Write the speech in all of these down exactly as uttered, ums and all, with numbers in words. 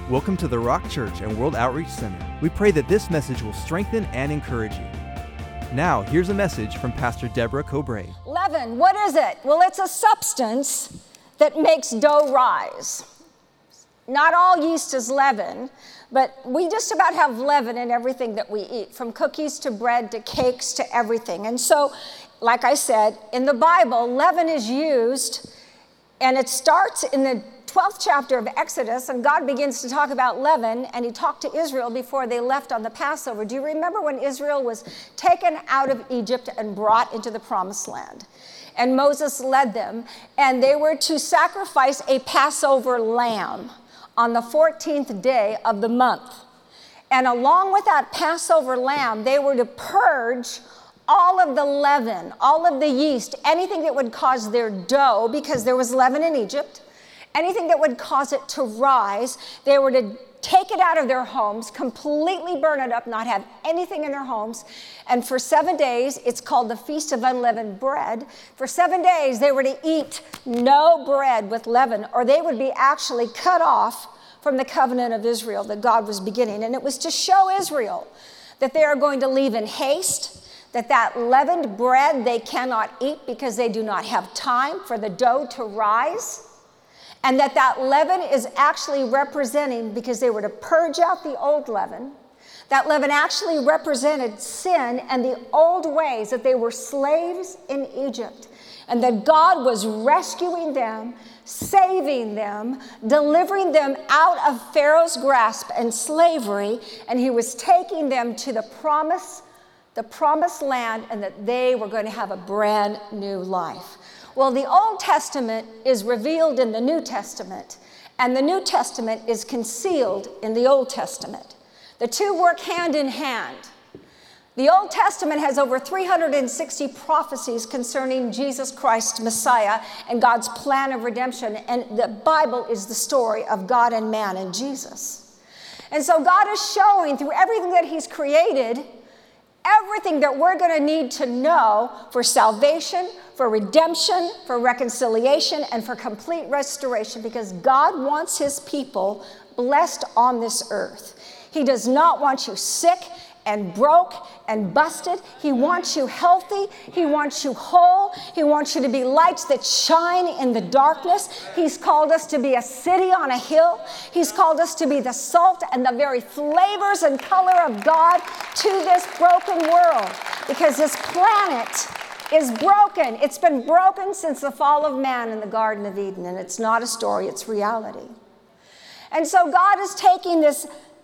Welcome to the Rock Church and World Outreach Center. We pray that this message will strengthen and encourage you. Now, here's a message from Pastor Deborah Cobray. Leaven, what is it? Well, it's a substance that makes dough rise. Not all yeast is leaven, but we just about have leaven in everything that we eat, from cookies to bread to cakes to everything. And so, like I said, in the Bible, leaven is used, and it starts in the twelfth chapter of Exodus, and God begins to talk about leaven, and he talked to Israel before they left on the Passover. Do you remember when Israel was taken out of Egypt and brought into the Promised Land? And Moses led them, and they were to sacrifice a Passover lamb on the fourteenth day of the month. And along with that Passover lamb, they were to purge all of the leaven, all of the yeast, anything that would cause their dough, because there was leaven in Egypt, anything that would cause it to rise. They were to take it out of their homes, completely burn it up, not have anything in their homes. And for seven days, it's called the Feast of Unleavened Bread. For seven days, they were to eat no bread with leaven, or they would be actually cut off from the covenant of Israel that God was beginning. And it was to show Israel that they are going to leave in haste, that that leavened bread they cannot eat because they do not have time for the dough to rise. And that that leaven is actually representing, because they were to purge out the old leaven, that leaven actually represented sin and the old ways, that they were slaves in Egypt, and that God was rescuing them, saving them, delivering them out of Pharaoh's grasp and slavery, and he was taking them to the promise, the promised land, and that they were going to have a brand new life. Well, the Old Testament is revealed in the New Testament, and the New Testament is concealed in the Old Testament. The two work hand in hand. The Old Testament has over three hundred sixty prophecies concerning Jesus Christ, Messiah, and God's plan of redemption, and the Bible is the story of God and man and Jesus. And so God is showing through everything that he's created, everything that we're going to need to know for salvation, for redemption, for reconciliation, and for complete restoration, because God wants his people blessed on this earth. He does not want you sick and broke and busted. He wants you healthy. He wants you whole. He wants you to be lights that shine in the darkness. He's called us to be a city on a hill. He's called us to be the salt and the very flavors and color of God to this broken world, because this planet is broken. It's been broken since the fall of man in the Garden of Eden, and it's not a story, it's reality. And so God is taking this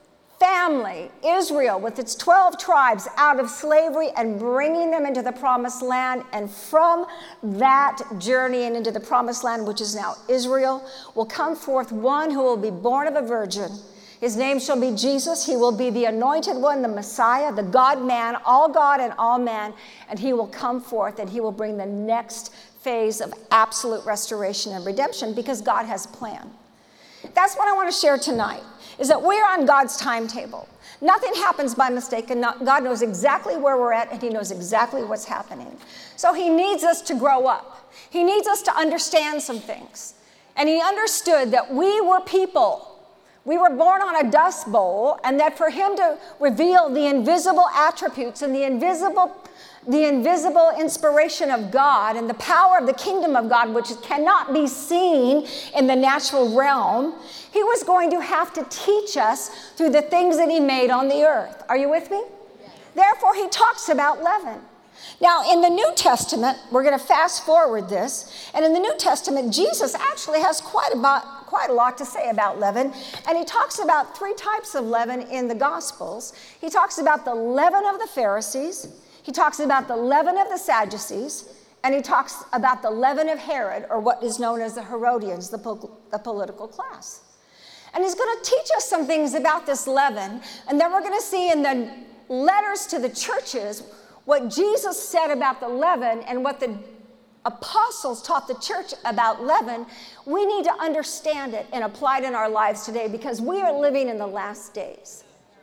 family, Israel, with its twelve tribes, out of slavery and bringing them into the promised land. And from that journey and into the promised land, which is now Israel, will come forth one who will be born of a virgin. His name shall be Jesus. He will be the anointed one, the Messiah, the God-man, all God and all man. And he will come forth, and he will bring the next phase of absolute restoration and redemption, because God has a plan. That's what I want to share tonight, is that we're on God's timetable. Nothing happens by mistake, and not, God knows exactly where we're at, and he knows exactly what's happening. So he needs us to grow up. He needs us to understand some things. And he understood that we were people. We were born on a dust bowl, and that for him to reveal the invisible attributes and the invisible the invisible inspiration of God and the power of the kingdom of God, which cannot be seen in the natural realm, he was going to have to teach us through the things that he made on the earth. Are you with me? Yes. Therefore, he talks about leaven. Now, in the New Testament, we're going to fast forward this, and in the New Testament, Jesus actually has quite about quite a lot to say about leaven, and he talks about three types of leaven in the Gospels. He talks about the leaven of the Pharisees, he talks about the leaven of the Sadducees, and he talks about the leaven of Herod, or what is known as the Herodians, the, po- the political class. And he's going to teach us some things about this leaven, and then we're going to see in the letters to the churches what Jesus said about the leaven and what the apostles taught the church about leaven. We need to understand it and apply it in our lives today, because we are living in the last days.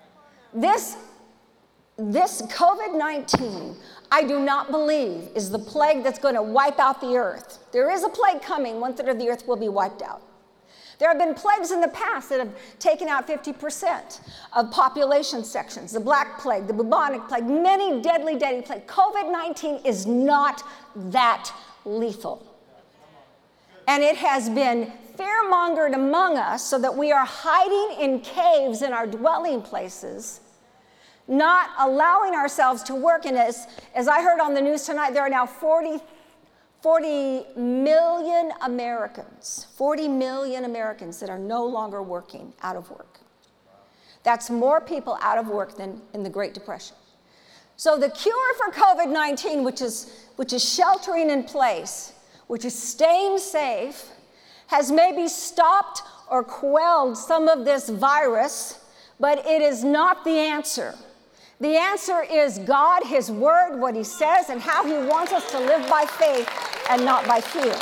This This covid nineteen, I do not believe, is the plague that's going to wipe out the earth. There is a plague coming. One third of the earth will be wiped out. There have been plagues in the past that have taken out fifty percent of population sections. The Black Plague, the bubonic plague, many deadly, deadly plagues. COVID nineteen is not that lethal. And it has been fear-mongered among us so that we are hiding in caves in our dwelling places, not allowing ourselves to work. And as, as I heard on the news tonight, there are now forty, forty million Americans, forty million Americans that are no longer working, out of work. That's more people out of work than in the Great Depression. So the cure for COVID nineteen, which is, which is sheltering in place, which is staying safe, has maybe stopped or quelled some of this virus, but it is not the answer. The answer is God, His Word, what He says, and how He wants us to live by faith and not by fear.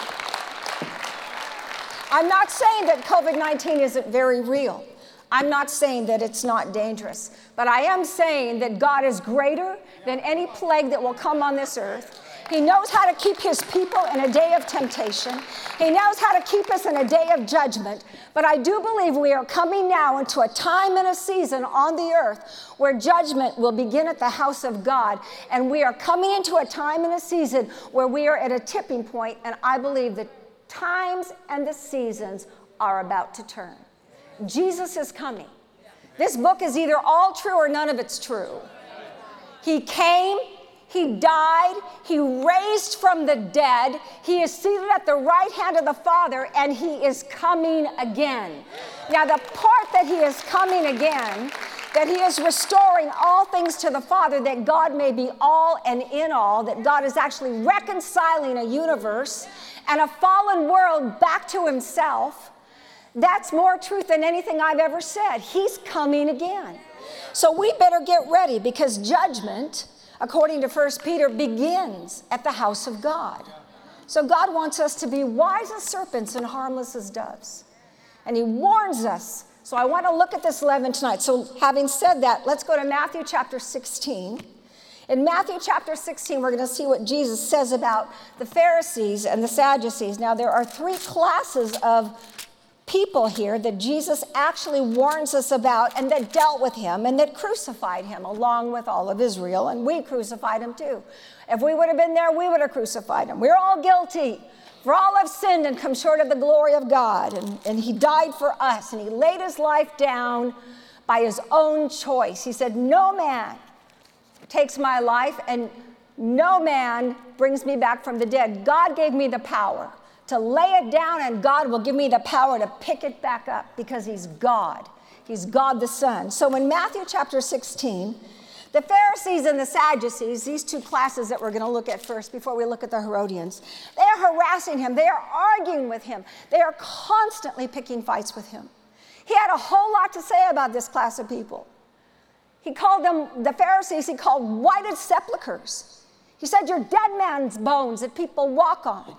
I'm not saying that COVID nineteen isn't very real. I'm not saying that it's not dangerous, but I am saying that God is greater than any plague that will come on this earth. He knows how to keep His people in a day of temptation. He knows how to keep us in a day of judgment. But I do believe we are coming now into a time and a season on the earth where judgment will begin at the house of God. And we are coming into a time and a season where we are at a tipping point, and I believe the times and the seasons are about to turn. Jesus is coming. This book is either all true or none of it's true. He came, He died, He raised from the dead, He is seated at the right hand of the Father, and He is coming again. Now, the part that He is coming again, that He is restoring all things to the Father, that God may be all and in all, that God is actually reconciling a universe and a fallen world back to Himself, that's more truth than anything I've ever said. He's coming again. So we better get ready, because judgment, according to First Peter, begins at the house of God. So God wants us to be wise as serpents and harmless as doves. And He warns us. So I want to look at this leaven tonight. So having said that, let's go to Matthew chapter sixteen. In Matthew chapter sixteen, we're going to see what Jesus says about the Pharisees and the Sadducees. Now, there are three classes of people here that Jesus actually warns us about, and that dealt with Him and that crucified Him along with all of Israel, and we crucified Him too. If we would have been there, we would have crucified Him. We're all guilty. For all have sinned and come short of the glory of God, and, and He died for us, and He laid His life down by His own choice. He said, no man takes my life, and no man brings me back from the dead. God gave me the power to lay it down, and God will give me the power to pick it back up, because He's God. He's God the Son. So in Matthew chapter sixteen, the Pharisees and the Sadducees, these two classes that we're going to look at first before we look at the Herodians, they are harassing Him. They are arguing with Him. They are constantly picking fights with Him. He had a whole lot to say about this class of people. He called them, the Pharisees, He called whited sepulchres. He said, you're dead man's bones that people walk on.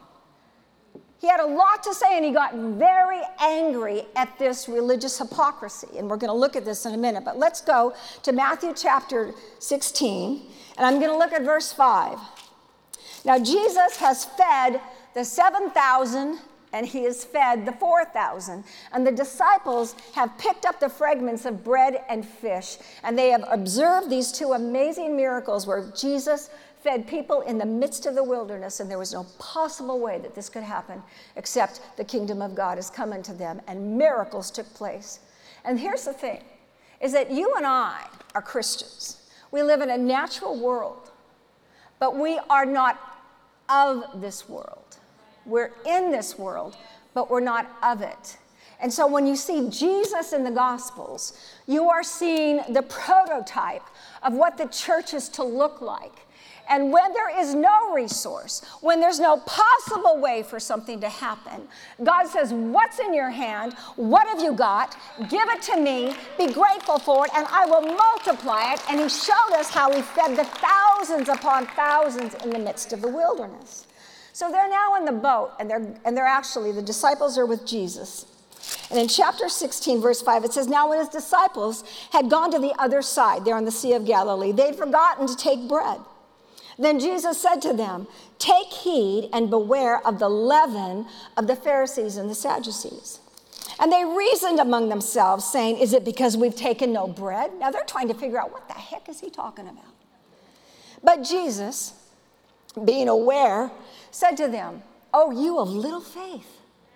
He had a lot to say, and he got very angry at this religious hypocrisy. And we're going to look at this in a minute. But let's go to Matthew chapter sixteen, and I'm going to look at verse five. Now, Jesus has fed the seven thousand, and He has fed the four thousand. And the disciples have picked up the fragments of bread and fish, and they have observed these two amazing miracles where Jesus fed people in the midst of the wilderness, and there was no possible way that this could happen except the kingdom of God has come into them, and miracles took place. And here's the thing, is that you and I are Christians. We live in a natural world, but we are not of this world. We're in this world, but we're not of it. And so when you see Jesus in the Gospels, you are seeing the prototype of what the church is to look like. And when there is no resource, when there's no possible way for something to happen, God says, what's in your hand? What have you got? Give it to me. Be grateful for it, and I will multiply it. And He showed us how He fed the thousands upon thousands in the midst of the wilderness. So they're now in the boat, and they're, and they're actually, the disciples are with Jesus. And in chapter sixteen, verse five, it says, now when His disciples had gone to the other side, there on the Sea of Galilee, they'd forgotten to take bread. Then Jesus said to them, take heed and beware of the leaven of the Pharisees and the Sadducees. And they reasoned among themselves, saying, is it because we've taken no bread? Now they're trying to figure out, what the heck is he talking about? But Jesus, being aware, said to them, oh, you of little faith,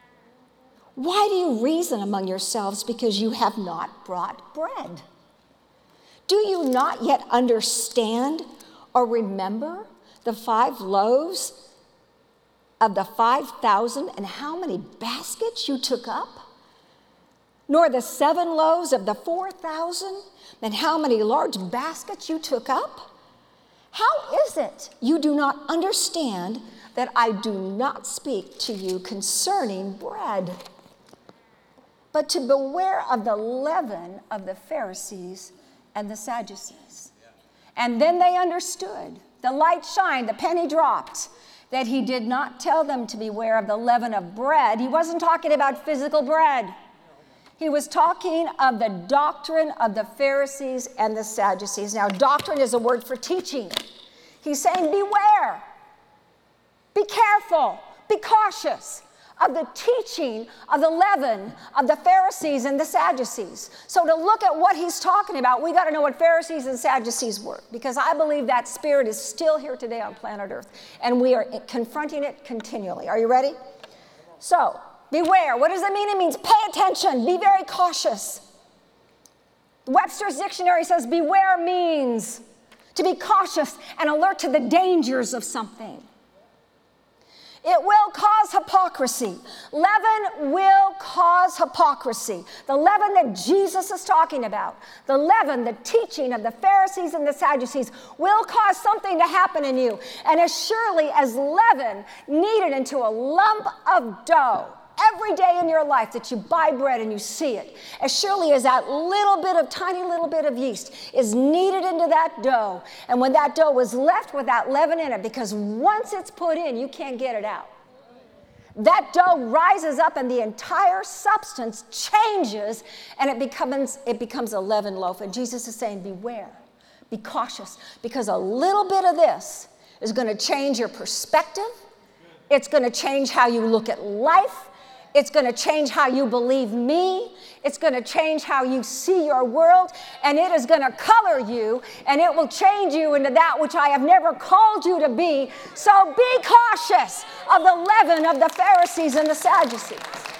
why do you reason among yourselves because you have not brought bread? Do you not yet understand or remember the five loaves of the five thousand and how many baskets you took up? Nor the seven loaves of the four thousand and how many large baskets you took up? How is it you do not understand that I do not speak to you concerning bread, but to beware of the leaven of the Pharisees and the Sadducees? And then they understood. The light shined, the penny dropped, that he did not tell them to beware of the leaven of bread. He wasn't talking about physical bread. He was talking of the doctrine of the Pharisees and the Sadducees. Now, doctrine is a word for teaching. He's saying, beware, be careful, be cautious of the teaching of the leaven of the Pharisees and the Sadducees. So to look at what he's talking about, we got to know what Pharisees and Sadducees were, because I believe that spirit is still here today on planet Earth, and we are confronting it continually. Are you ready? So, beware. What does it mean? It means pay attention, be very cautious. Webster's dictionary says beware means to be cautious and alert to the dangers of something. It will cause hypocrisy. Leaven will cause hypocrisy. The leaven that Jesus is talking about, the leaven, the teaching of the Pharisees and the Sadducees, will cause something to happen in you. And as surely as leaven kneaded into a lump of dough, every day in your life that you buy bread and you see it, as surely as that little bit of, tiny little bit of yeast is kneaded into that dough, and when that dough is left with that leaven in it, because once it's put in, you can't get it out. That dough rises up and the entire substance changes, and it becomes, it becomes a leavened loaf. And Jesus is saying, beware, be cautious, because a little bit of this is going to change your perspective. It's going to change how you look at life. It's going to change how you believe me. It's going to change how you see your world. And it is going to color you. And it will change you into that which I have never called you to be. So be cautious of the leaven of the Pharisees and the Sadducees.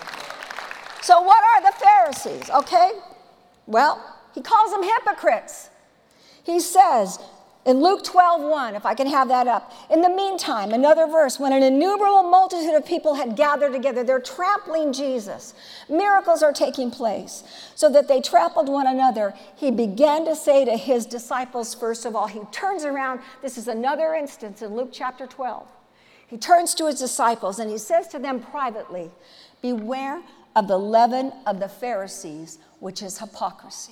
So what are the Pharisees? Okay. Well, he calls them hypocrites. He says, in Luke twelve one, if I can have that up. In the meantime, another verse, when an innumerable multitude of people had gathered together, they're trampling Jesus. Miracles are taking place, so that they trampled one another. He began to say to his disciples, first of all, he turns around. This is another instance in Luke chapter twelve. He turns to his disciples and he says to them privately, beware of the leaven of the Pharisees, which is hypocrisy.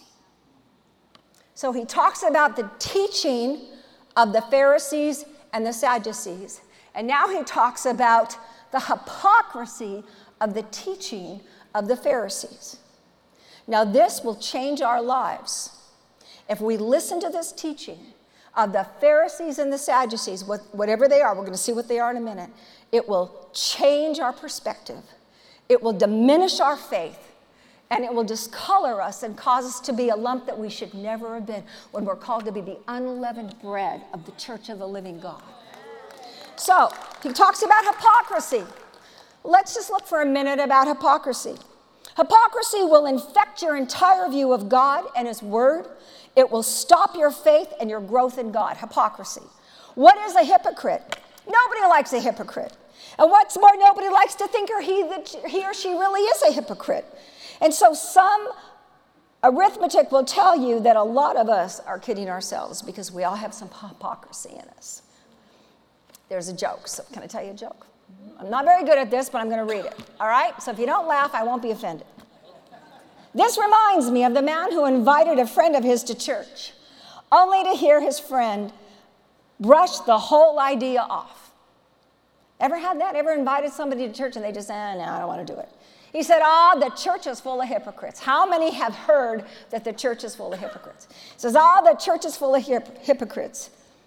So he talks about the teaching of the Pharisees and the Sadducees. And now he talks about the hypocrisy of the teaching of the Pharisees. Now this will change our lives. If we listen to this teaching of the Pharisees and the Sadducees, whatever they are, we're going to see what they are in a minute, it will change our perspective. It will diminish our faith. And it will discolor us and cause us to be a lump that we should never have been when we're called to be the unleavened bread of the church of the living God. So, he talks about hypocrisy. Let's just look for a minute about hypocrisy. Hypocrisy will infect your entire view of God and his word. It will stop your faith and your growth in God. Hypocrisy. What is a hypocrite? Nobody likes a hypocrite. And what's more, nobody likes to think or he, that he or she really is a hypocrite. And so some arithmetic will tell you that a lot of us are kidding ourselves because we all have some hypocrisy in us. There's a joke. So can I tell you a joke? I'm not very good at this, but I'm going to read it. All right? So if you don't laugh, I won't be offended. This reminds me of the man who invited a friend of his to church, only to hear his friend brush the whole idea off. Ever had that? Ever invited somebody to church and they just say, eh, no, I don't want to do it. He said, ah, the church is full of hypocrites. How many have heard that the church is full of hypocrites? He says, ah, the church is full of hip- hypocrites.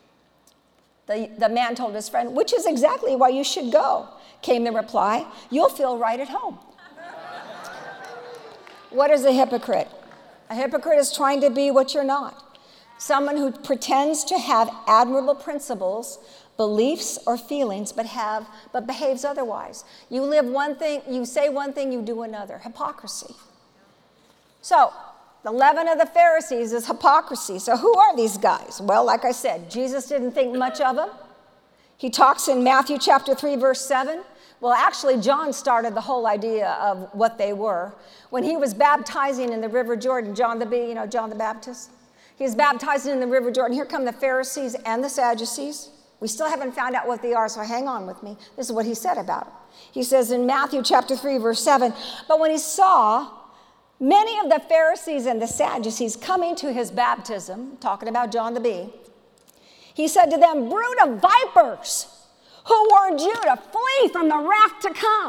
The, the man told his friend, which is exactly why you should go. Came the reply, you'll feel right at home. What is a hypocrite? A hypocrite is trying to be what you're not. Someone who pretends to have admirable principles, beliefs, or feelings, but have but behaves otherwise. You live one thing, you say one thing, you do another. Hypocrisy. So, the leaven of the Pharisees is hypocrisy. So who are these guys? Well, like I said, Jesus didn't think much of them. He talks in Matthew chapter three, verse seven. Well, actually, John started the whole idea of what they were. When he was baptizing in the River Jordan, John the, you know, John the Baptist, he was baptizing in the River Jordan. Here come the Pharisees and the Sadducees. We still haven't found out what they are, so hang on with me. This is what he said about them. He says in Matthew chapter three, verse seven, but when he saw many of the Pharisees and the Sadducees coming to his baptism, talking about John the Bee, he said to them, brood of vipers, who warned you to flee from the wrath to come?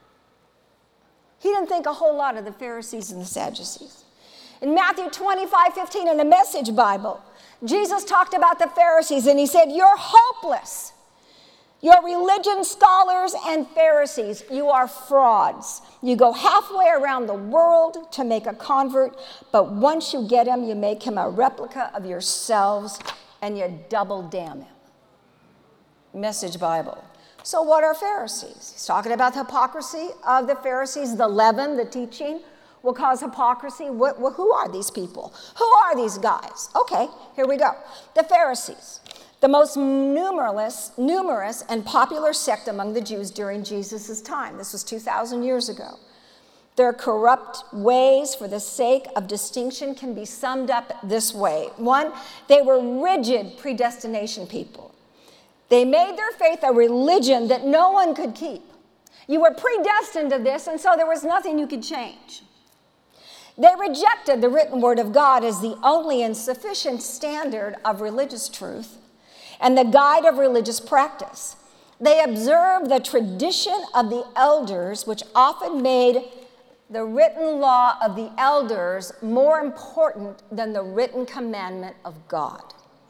He didn't think a whole lot of the Pharisees and the Sadducees. In Matthew twenty-five fifteen in the Message Bible, Jesus talked about the Pharisees and he said, you're hopeless. You're religion scholars and Pharisees. You are frauds. You go halfway around the world to make a convert, but once you get him, you make him a replica of yourselves and you double damn him. Message Bible. So what are Pharisees? He's talking about the hypocrisy of the Pharisees, the leaven, the teaching will cause hypocrisy. What, what, who are these people? Who are these guys? Okay, here we go. The Pharisees, the most numerous, numerous and popular sect among the Jews during Jesus' time. This was two thousand years ago. Their corrupt ways for the sake of distinction can be summed up this way. One, they were rigid predestination people. They made their faith a religion that no one could keep. You were predestined to this, and so there was nothing you could change. They rejected the written word of God as the only and sufficient standard of religious truth and the guide of religious practice. They observed the tradition of the elders, which often made the written law of the elders more important than the written commandment of God.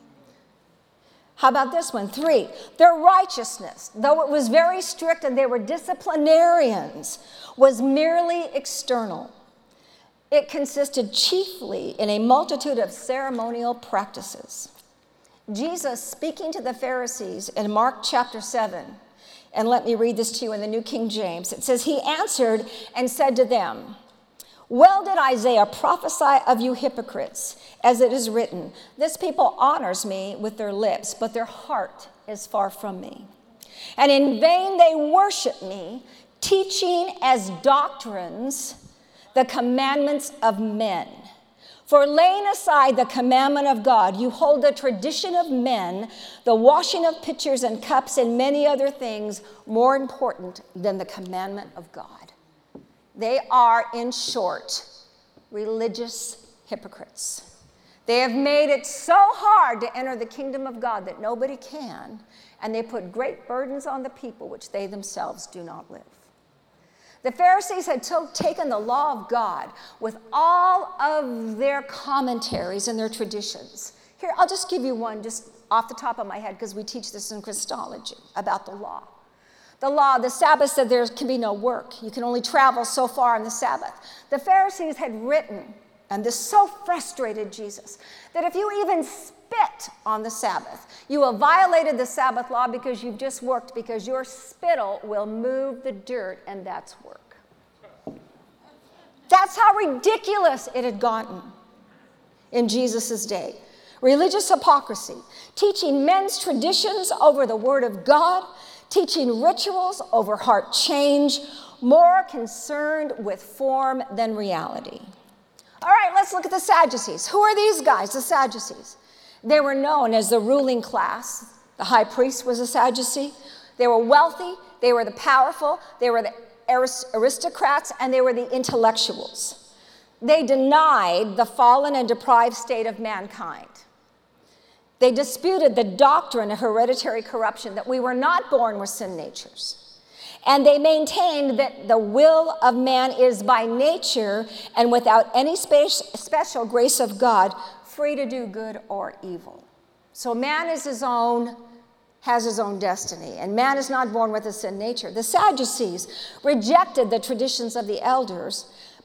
How about this one? Three, their righteousness, though it was very strict and they were disciplinarians, was merely external. It consisted chiefly in a multitude of ceremonial practices. Jesus, speaking to the Pharisees in Mark chapter seven, and let me read this to you in the New King James. It says, he answered and said to them, well did Isaiah prophesy of you hypocrites, as it is written, this people honors me with their lips, but their heart is far from me. And in vain they worship me, teaching as doctrines the commandments of men. For laying aside the commandment of God, you hold the tradition of men, the washing of pitchers and cups, and many other things more important than the commandment of God. They are, in short, religious hypocrites. They have made it so hard to enter the kingdom of God that nobody can, and they put great burdens on the people which they themselves do not live. The Pharisees had so taken the law of God with all of their commentaries and their traditions. Here, I'll just give you one just off the top of my head because we teach this in Christology about the law. The law, the Sabbath said there can be no work. You can only travel so far on the Sabbath. The Pharisees had written, and this so frustrated Jesus, that if you even spit on the Sabbath, you have violated the Sabbath law because you've just worked, because your spittle will move the dirt, and that's work. That's how ridiculous it had gotten in Jesus' day. Religious hypocrisy, teaching men's traditions over the word of God, teaching rituals over heart change, more concerned with form than reality. All right, let's look at the Sadducees. Who are these guys, the Sadducees? They were known as the ruling class. The high priest was a Sadducee. They were wealthy, they were the powerful, they were the aristocrats, and they were the intellectuals. They denied the fallen and deprived state of mankind. They disputed the doctrine of hereditary corruption, that we were not born with sin natures. And they maintained that the will of man is by nature and without any special grace of God, free to do good or evil. So man is his own, has his own destiny, and man is not born with a sin nature. The Sadducees rejected the traditions of the elders,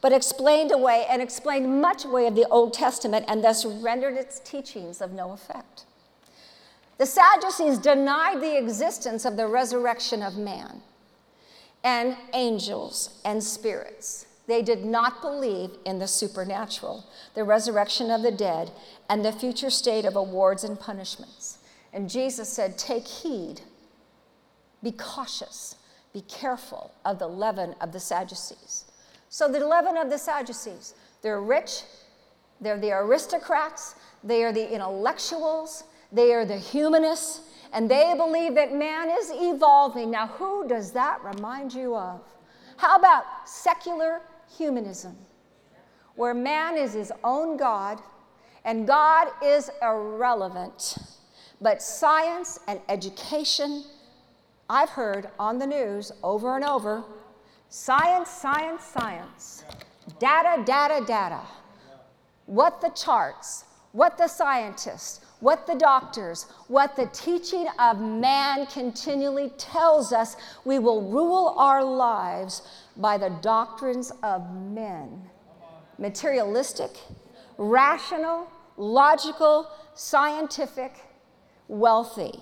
but explained away and explained much away of the Old Testament and thus rendered its teachings of no effect. The Sadducees denied the existence of the resurrection of man and angels and spirits. They did not believe in the supernatural, the resurrection of the dead, and the future state of awards and punishments. And Jesus said, take heed, be cautious, be careful of the leaven of the Sadducees. So the leaven of the Sadducees, they're rich, they're the aristocrats, they are the intellectuals, they are the humanists, and they believe that man is evolving. Now, who does that remind you of? How about secular humanism, where man is his own God and God is irrelevant, but science and education, I've heard on the news over and over, science, science, science, data, data, data, what the charts, what the scientists, what the doctors, what the teaching of man continually tells us, we will rule our lives by the doctrines of men. Materialistic, rational, logical, scientific, wealthy.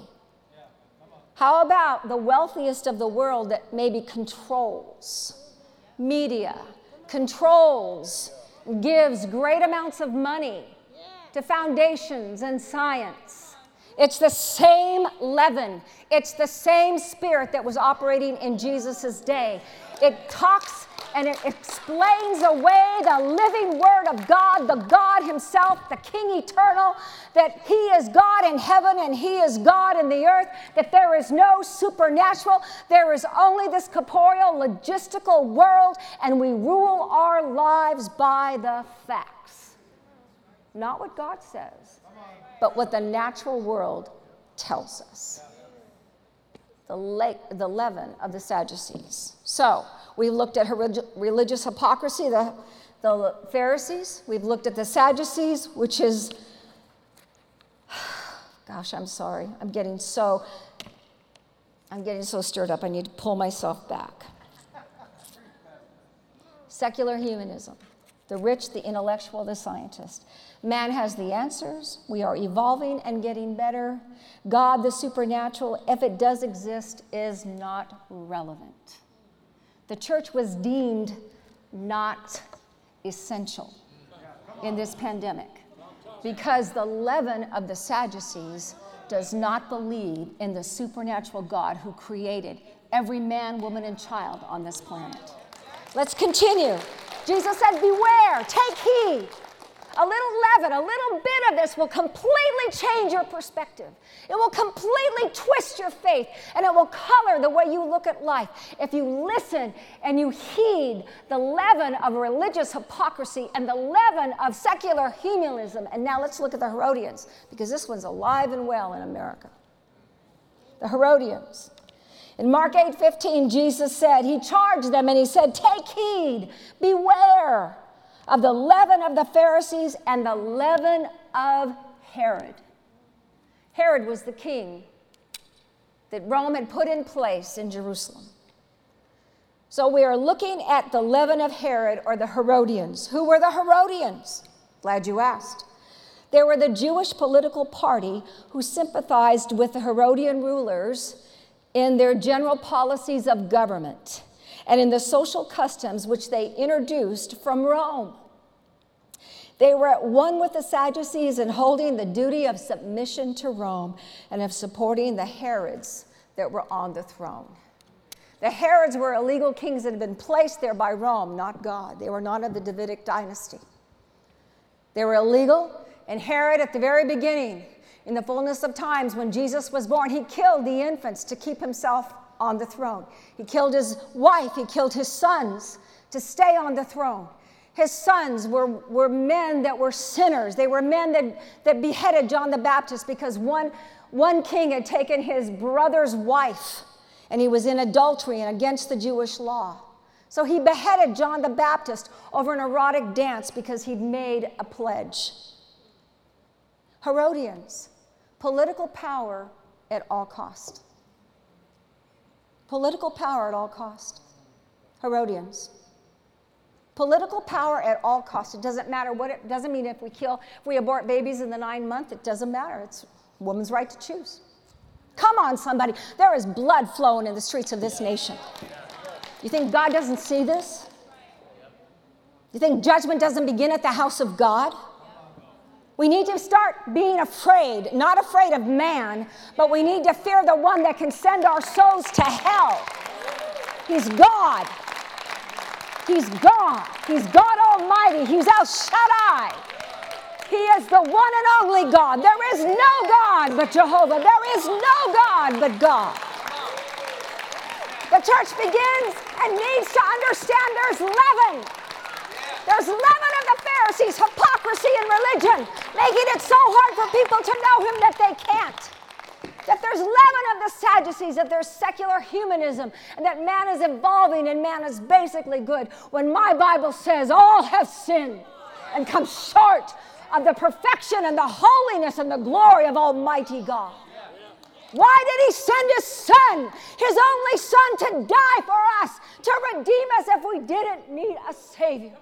How about the wealthiest of the world that maybe controls media, controls, gives great amounts of money to foundations and science? It's the same leaven. It's the same spirit that was operating in Jesus' day. It talks and it explains away the living word of God, the God himself, the King eternal, that he is God in heaven and he is God in the earth, that there is no supernatural, there is only this corporeal, logistical world, and we rule our lives by the facts. Not what God says, but what the natural world tells us. The, le- the leaven of the Sadducees. So, we looked at her religious hypocrisy, the, the Pharisees. We've looked at the Sadducees, which is, gosh, I'm sorry. I'm getting so, I'm getting so stirred up. I need to pull myself back. Secular humanism. The rich, the intellectual, the scientist. Man has the answers. We are evolving and getting better. God, the supernatural, if it does exist, is not relevant. The church was deemed not essential in this pandemic because the leaven of the Sadducees does not believe in the supernatural God who created every man, woman, and child on this planet. Let's continue. Jesus said, beware, take heed. A little leaven, a little bit of this will completely change your perspective. It will completely twist your faith, and it will color the way you look at life. If you listen and you heed the leaven of religious hypocrisy and the leaven of secular humanism. And now let's look at the Herodians, because this one's alive and well in America. The Herodians. In Mark eight fifteen, Jesus said, he charged them and he said, take heed, beware of the leaven of the Pharisees and the leaven of Herod. Herod was the king that Rome had put in place in Jerusalem. So we are looking at the leaven of Herod, or the Herodians. Who were the Herodians? Glad you asked. They were the Jewish political party who sympathized with the Herodian rulers in their general policies of government and in the social customs which they introduced from Rome. They were at one with the Sadducees in holding the duty of submission to Rome and of supporting the Herods that were on the throne. The Herods were illegal kings that had been placed there by Rome, not God. They were not of the Davidic dynasty. They were illegal, and Herod at the very beginning, in the fullness of times when Jesus was born, he killed the infants to keep himself on the throne. He killed his wife, he killed his sons to stay on the throne. His sons were, were men that were sinners. They were men that, that beheaded John the Baptist because one, one king had taken his brother's wife and he was in adultery and against the Jewish law. So he beheaded John the Baptist over an erotic dance because he'd made a pledge. Herodians, political power at all cost. Political power at all cost. Herodians. Political power at all costs. It doesn't matter what it doesn't mean if we kill, if we abort babies in the nine month, it doesn't matter. It's a woman's right to choose. Come on, somebody. There is blood flowing in the streets of this nation. You think God doesn't see this? You think judgment doesn't begin at the house of God? We need to start being afraid, not afraid of man, but we need to fear the one that can send our souls to hell. He's God. He's God. He's God Almighty. He's El Shaddai. He is the one and only God. There is no God but Jehovah. There is no God but God. The church begins and needs to understand there's leaven. There's leaven of the Pharisees, hypocrisy in religion, making it so hard for people to know him that they can't. That there's leaven of the Sadducees, that there's secular humanism, and that man is evolving and man is basically good. When my Bible says all have sinned and come short of the perfection and the holiness and the glory of Almighty God. Why did he send his son, his only son, to die for us, to redeem us if we didn't need a Savior?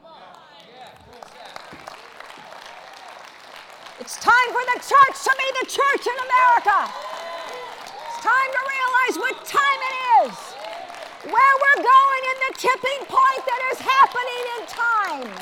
It's time for the church to be the church in America. It's time to realize what time it is, where we're going in the tipping point that is happening in time.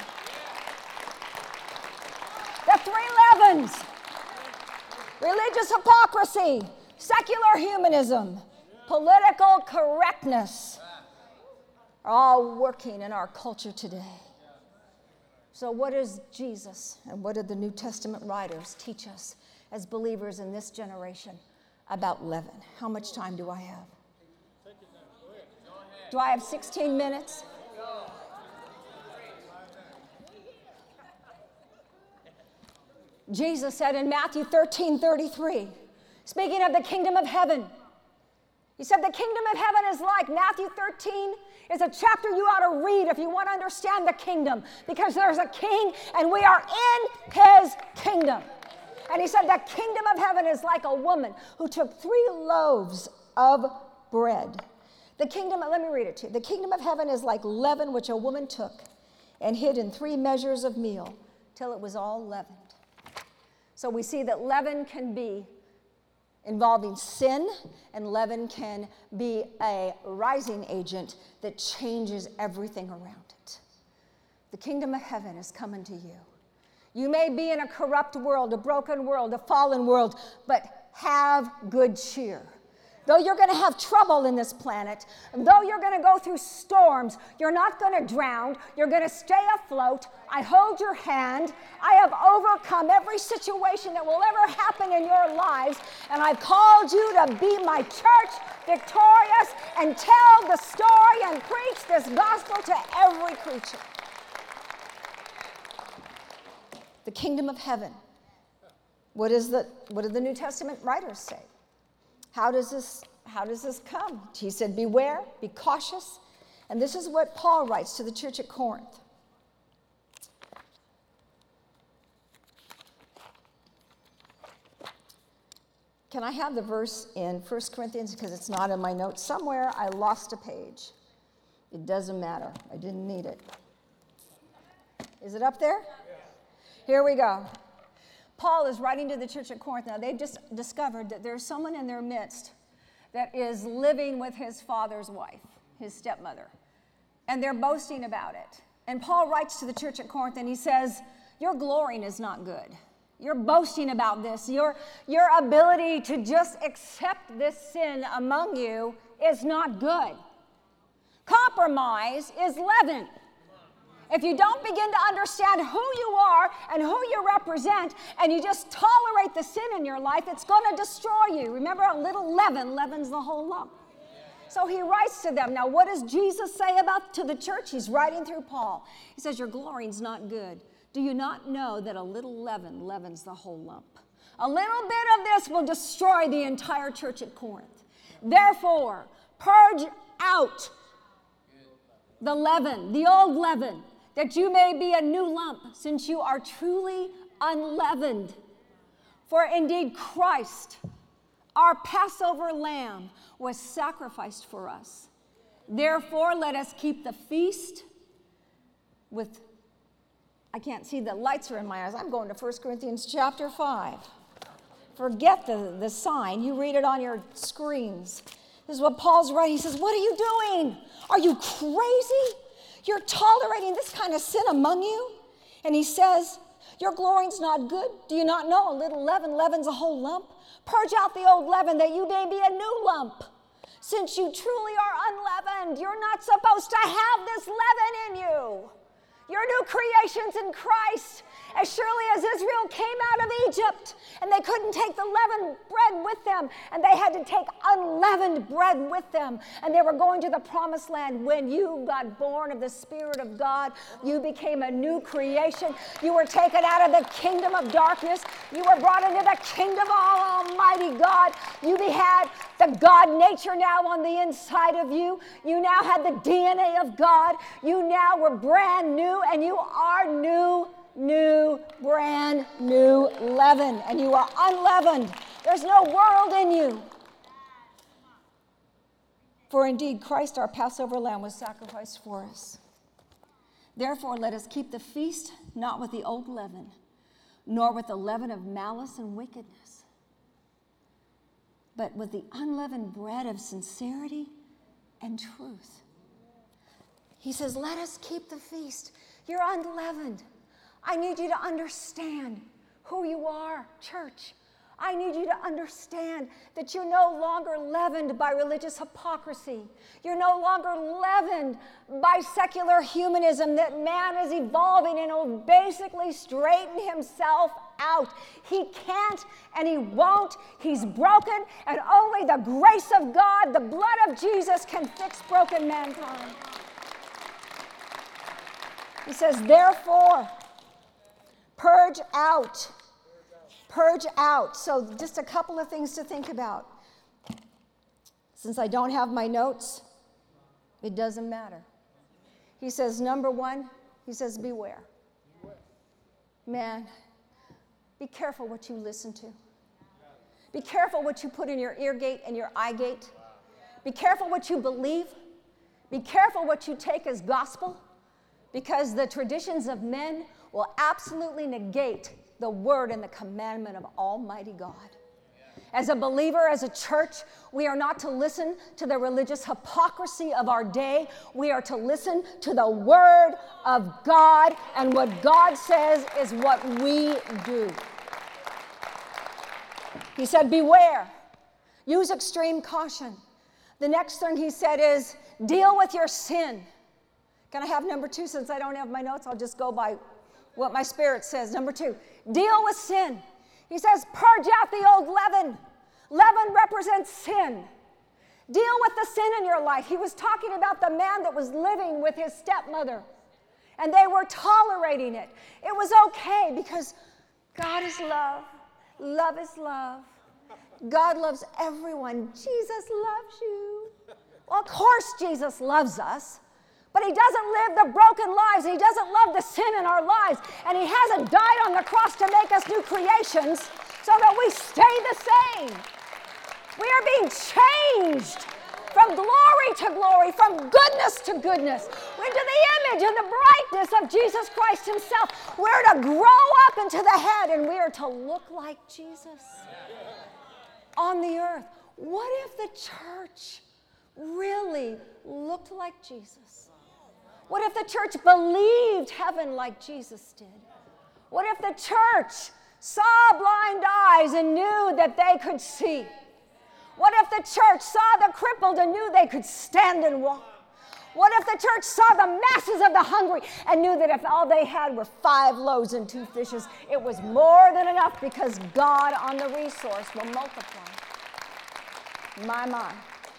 The three leavens: religious hypocrisy, secular humanism, political correctness are all working in our culture today. So what does Jesus and what do the New Testament writers teach us as believers in this generation about leaven? How much time do I have? Do I have sixteen minutes? Jesus said in Matthew thirteen thirty-three, speaking of the kingdom of heaven, he said the kingdom of heaven is like, Matthew thirteen is a chapter you ought to read if you want to understand the kingdom, because there's a king and we are in his kingdom. And he said the kingdom of heaven is like a woman who took three loaves of bread. The kingdom, let me read it to you. The kingdom of heaven is like leaven which a woman took and hid in three measures of meal till it was all leavened. So we see that leaven can be involving sin, and leaven can be a rising agent that changes everything around it. The kingdom of heaven is coming to you. You may be in a corrupt world, a broken world, a fallen world, but have good cheer. Though you're going to have trouble in this planet, though you're going to go through storms, you're not going to drown. You're going to stay afloat. I hold your hand. I have overcome every situation that will ever happen in your lives, and I've called you to be my church, victorious, and tell the story and preach this gospel to every creature. The kingdom of heaven. What is the, what do the New Testament writers say? How does this, how does this come? He said, beware, be cautious. And this is what Paul writes to the church at Corinth. Can I have the verse in First Corinthians, because it's not in my notes somewhere? I lost a page. It doesn't matter. I didn't need it. Is it up there? Here we go. Paul is writing to the church at Corinth. Now, they've just discovered that there's someone in their midst that is living with his father's wife, his stepmother. And they're boasting about it. And Paul writes to the church at Corinth, and he says, your glorying is not good. You're boasting about this. Your, your ability to just accept this sin among you is not good. Compromise is leaven. If you don't begin to understand who you are and who you represent, and you just tolerate the sin in your life, it's going to destroy you. Remember, a little leaven leavens the whole lump. So he writes to them. Now, what does Jesus say about to the church? He's writing through Paul. He says, your glorying's not good. Do you not know that a little leaven leavens the whole lump? A little bit of this will destroy the entire church at Corinth. Therefore, purge out the leaven, the old leaven, that you may be a new lump, since you are truly unleavened. For indeed Christ, our Passover lamb, was sacrificed for us. Therefore let us keep the feast with, I can't see, the lights are in my eyes. I'm going to First Corinthians chapter five. Forget the, the sign. You read it on your screens. This is what Paul's writing. He says, what are you doing? Are you crazy? You're tolerating this kind of sin among you? And he says, your glorying's not good. Do you not know a little leaven leavens a whole lump? Purge out the old leaven that you may be a new lump. Since you truly are unleavened, you're not supposed to have this leaven in you. You're new creations in Christ. As surely as Israel came out of Egypt, and they couldn't take the leavened bread with them, and they had to take unleavened bread with them, and they were going to the promised land. When you got born of the Spirit of God, you became a new creation. You were taken out of the kingdom of darkness. You were brought into the kingdom of Almighty God. You had the God nature now on the inside of you. You now had the D N A of God. You now were brand new, and you are new new, brand new leaven, and you are unleavened. There's no world in you. For indeed, Christ, our Passover lamb, was sacrificed for us. Therefore, let us keep the feast not with the old leaven, nor with the leaven of malice and wickedness, but with the unleavened bread of sincerity and truth. He says, let us keep the feast. You're unleavened. I need you to understand who you are, church. I need you to understand that you're no longer leavened by religious hypocrisy. You're no longer leavened by secular humanism, that man is evolving and will basically straighten himself out. He can't and he won't. He's broken, and only the grace of God, the blood of Jesus, can fix broken mankind. He says, therefore, purge out. Purge out. So just a couple of things to think about. Since I don't have my notes, it doesn't matter. He says, number one, he says, beware. Man, be careful what you listen to. Be careful what you put in your ear gate and your eye gate. Be careful what you believe. Be careful what you take as gospel, because the traditions of men will absolutely negate the word and the commandment of Almighty God. As a believer, as a church, we are not to listen to the religious hypocrisy of our day. We are to listen to the word of God, and what God says is what we do. He said, beware. Use extreme caution. The next thing he said is, deal with your sin. Can I have number two? Since I don't have my notes, I'll just go by what my spirit says. Number two, deal with sin. He says, purge out the old leaven. Leaven represents sin. Deal with the sin in your life. He was talking about the man that was living with his stepmother, and they were tolerating it. It was okay because God is love. Love is love. God loves everyone. Jesus loves you. Well, of course Jesus loves us. But he doesn't live the broken lives. He doesn't love the sin in our lives. And he hasn't died on the cross to make us new creations so that we stay the same. We are being changed from glory to glory, from goodness to goodness, into the image and the brightness of Jesus Christ himself. We're to grow up into the head, and we are to look like Jesus on the earth. What if the church really looked like Jesus? What if the church believed heaven like Jesus did? What if the church saw blind eyes and knew that they could see? What if the church saw the crippled and knew they could stand and walk? What if the church saw the masses of the hungry and knew that if all they had were five loaves and two fishes, it was more than enough because God on the resource will multiply? My, my.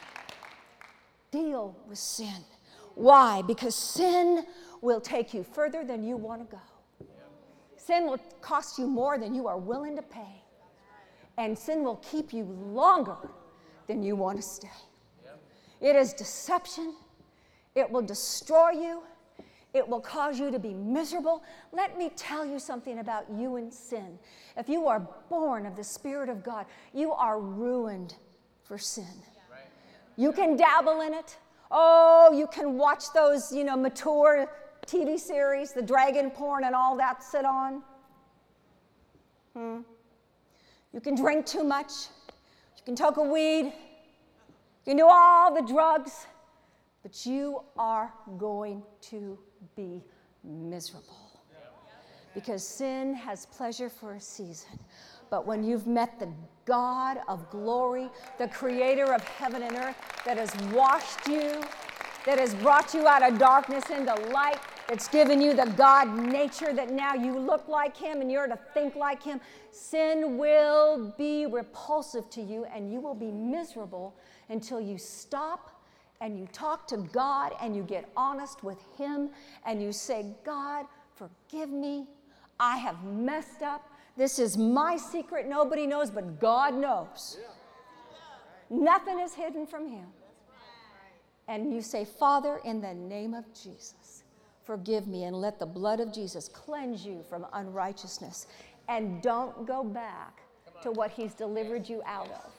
Deal with sin. Why? Because sin will take you further than you want to go. Sin will cost you more than you are willing to pay. And sin will keep you longer than you want to stay. It is deception. It will destroy you. It will cause you to be miserable. Let me tell you something about you and sin. If you are born of the Spirit of God, you are ruined for sin. You can dabble in it. Oh, you can watch those, you know, mature T V series, the dragon porn and all that sit on? Hmm? You can drink too much. You can toke a weed. You can do all the drugs. But you are going to be miserable. Because sin has pleasure for a season. But when you've met the God of glory, the creator of heaven and earth, that has washed you, that has brought you out of darkness into light, that's given you the God nature, that now you look like him and you're to think like him, sin will be repulsive to you and you will be miserable until you stop and you talk to God and you get honest with him and you say, God, forgive me. I have messed up. This is my secret. Nobody knows, but God knows. Nothing is hidden from him. And you say, Father, in the name of Jesus, forgive me and let the blood of Jesus cleanse you from unrighteousness. And don't go back to what he's delivered you out of.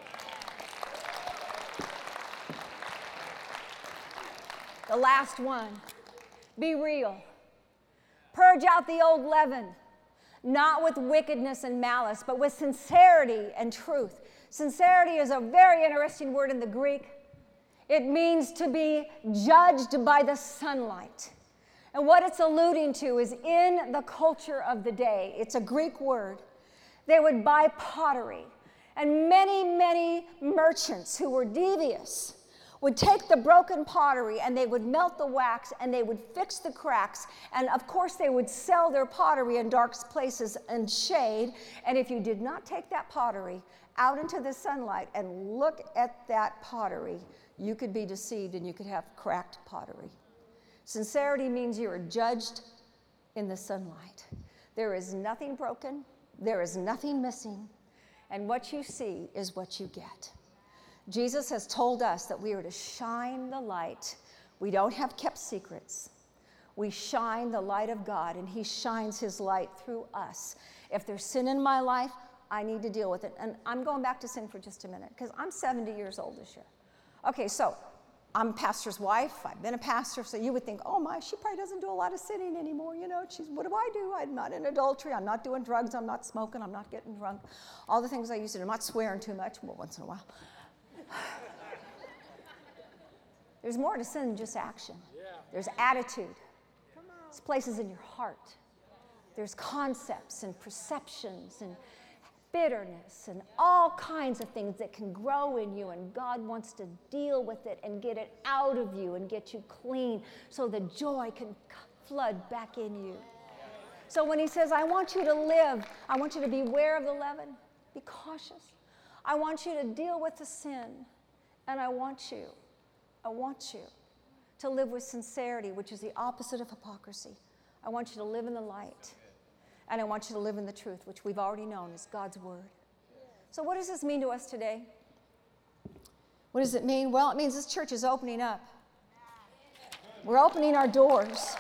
The last one, be real. Purge out the old leaven, not with wickedness and malice, but with sincerity and truth. Sincerity is a very interesting word in the Greek. It means to be judged by the sunlight. And what it's alluding to is in the culture of the day, it's a Greek word, they would buy pottery. And many, many merchants who were devious would take the broken pottery and they would melt the wax and they would fix the cracks. And of course, they would sell their pottery in dark places and shade. And if you did not take that pottery out into the sunlight and look at that pottery, you could be deceived and you could have cracked pottery. Sincerity means you are judged in the sunlight. There is nothing broken. There is nothing missing. And what you see is what you get. Jesus has told us that we are to shine the light. We don't have kept secrets. We shine the light of God, and he shines his light through us. If there's sin in my life, I need to deal with it. And I'm going back to sin for just a minute, because I'm seventy years old this year. Okay, so I'm a pastor's wife. I've been a pastor, so you would think, oh my, she probably doesn't do a lot of sinning anymore. You know, she's, what do I do? I'm not in adultery. I'm not doing drugs. I'm not smoking. I'm not getting drunk. All the things I used to do. I'm not swearing too much, well, once in a while. There's more to sin than just action. There's attitude. There's places in your heart. There's concepts and perceptions and bitterness and all kinds of things that can grow in you, and God wants to deal with it and get it out of you and get you clean so the joy can flood back in you. So when he says, I want you to live, I want you to beware of the leaven, be cautious. I want you to deal with the sin, and I want you, I want you to live with sincerity, which is the opposite of hypocrisy. I want you to live in the light, and I want you to live in the truth, which we've already known is God's word. So what does this mean to us today? What does it mean? Well, it means this church is opening up. We're opening our doors.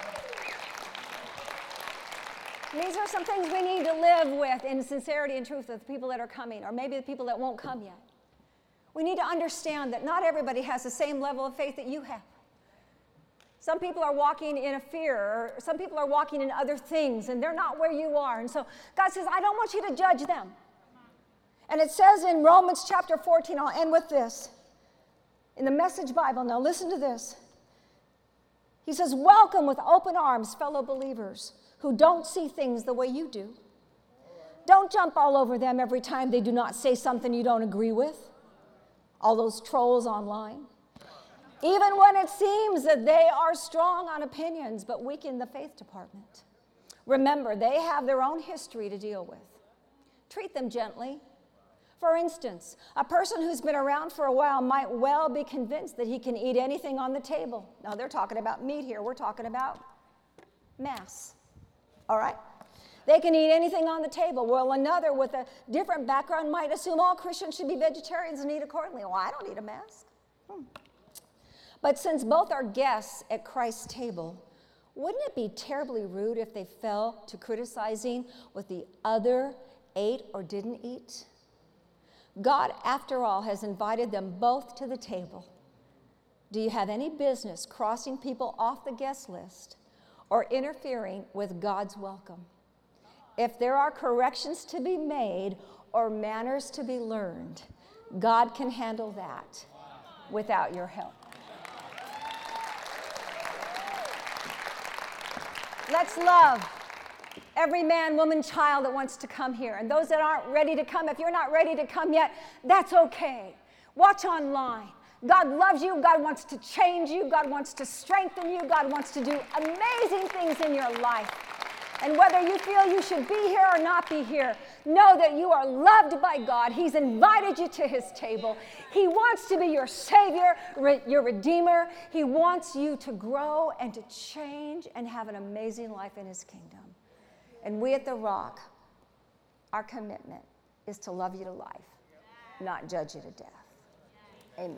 These are some things we need to live with in sincerity and truth with the people that are coming, or maybe the people that won't come yet. We need to understand that not everybody has the same level of faith that you have. Some people are walking in a fear, or some people are walking in other things, and they're not where you are. And so God says, I don't want you to judge them. And it says in Romans chapter fourteen, I'll end with this, in the Message Bible. Now listen to this. He says, welcome with open arms, fellow believers who don't see things the way you do. Don't jump all over them every time they do not say something you don't agree with. All those trolls online. Even when it seems that they are strong on opinions but weak in the faith department. Remember, they have their own history to deal with. Treat them gently. For instance, a person who's been around for a while might well be convinced that he can eat anything on the table. Now, they're talking about meat here. We're talking about mass. All right? They can eat anything on the table. Well, another with a different background might assume all Christians should be vegetarians and eat accordingly. Well, I don't eat a mass. Hmm. But since both are guests at Christ's table, wouldn't it be terribly rude if they fell to criticizing what the other ate or didn't eat? God, after all, has invited them both to the table. Do you have any business crossing people off the guest list or interfering with God's welcome. If there are corrections to be made or manners to be learned, God can handle that without your help. Let's love every man, woman, child that wants to come here. And those that aren't ready to come, if you're not ready to come yet, that's okay. Watch online. God loves you. God wants to change you. God wants to strengthen you. God wants to do amazing things in your life. And whether you feel you should be here or not be here, know that you are loved by God. He's invited you to his table. He wants to be your Savior, re- your Redeemer. He wants you to grow and to change and have an amazing life in his kingdom. And we at The Rock, our commitment is to love you to life, not judge you to death. Amen.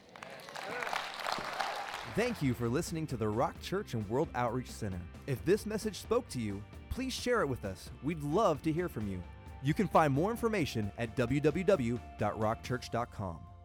Thank you for listening to the Rock Church and World Outreach Center. If this message spoke to you, please share it with us. We'd love to hear from you. You can find more information at w w w dot rock church dot com.